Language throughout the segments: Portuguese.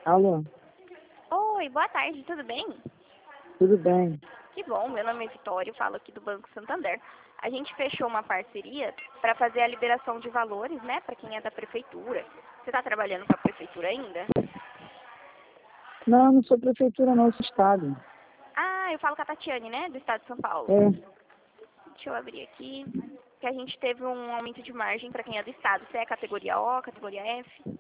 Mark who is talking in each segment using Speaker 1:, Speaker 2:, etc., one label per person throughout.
Speaker 1: Alô,
Speaker 2: Oi, boa tarde, tudo bem?
Speaker 1: tudo bem?
Speaker 2: Que bom, meu nome é Vitória, eu falo aqui do Banco Santander. A gente fechou uma parceria para fazer a liberação de valores, né, para quem é da prefeitura. Você está trabalhando para a prefeitura ainda?
Speaker 1: Não, não sou prefeitura, não, sou estado.
Speaker 2: Ah, eu falo com a Tatiane, né, do estado de São Paulo.
Speaker 1: É,
Speaker 2: Deixa eu abrir aqui, que a gente teve um aumento de margem para quem é do estado. Você é categoria O, categoria F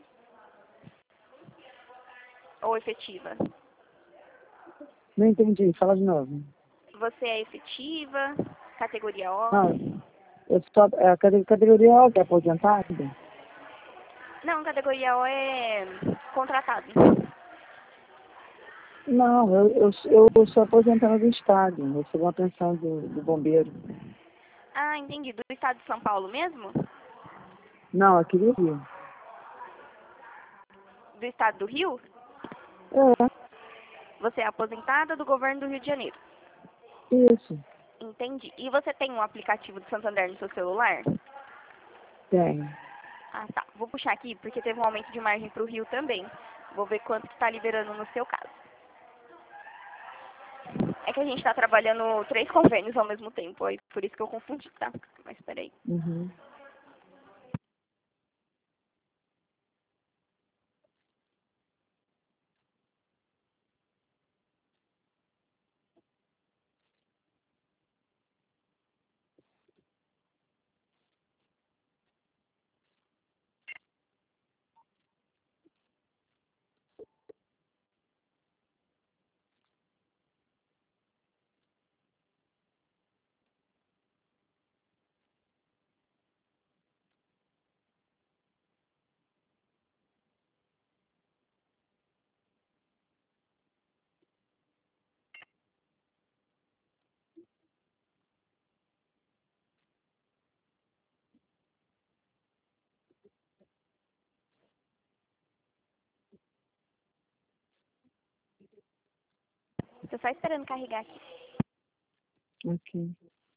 Speaker 2: ou efetiva?
Speaker 1: não entendi, fala de novo.
Speaker 2: Você é efetiva, categoria O?
Speaker 1: Não, eu sou a categoria O, que é aposentada?
Speaker 2: Não, categoria O é contratado.
Speaker 1: Não, eu sou aposentada do estado, eu recebo uma pensão do bombeiro.
Speaker 2: Ah, entendi. Do estado de São Paulo mesmo?
Speaker 1: Não, aqui do Rio.
Speaker 2: Do estado do Rio?
Speaker 1: É,
Speaker 2: Você é aposentada do governo do Rio de Janeiro.
Speaker 1: isso,
Speaker 2: Entendi. E você tem um aplicativo do Santander no seu celular?
Speaker 1: tem.
Speaker 2: Ah, tá. Vou puxar aqui porque teve um aumento de margem para o Rio também. Vou ver quanto que está liberando no seu caso. É que a gente está trabalhando 3 convênios ao mesmo tempo, aí por isso que eu confundi, tá? Mas peraí.
Speaker 1: Uhum.
Speaker 2: Tô só esperando carregar aqui.
Speaker 1: Ok.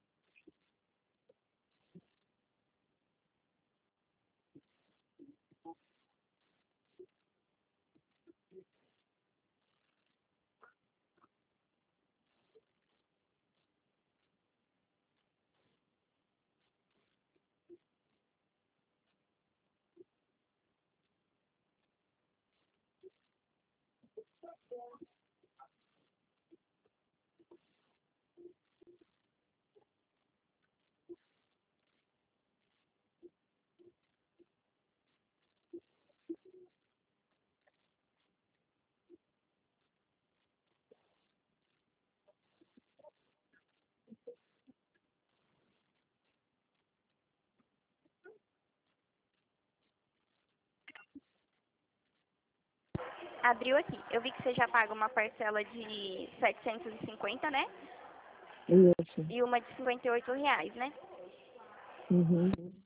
Speaker 2: Abriu aqui. Eu vi que você já paga uma parcela de 750, né?
Speaker 1: Isso.
Speaker 2: E uma de R$ 58, né?
Speaker 1: Uhum.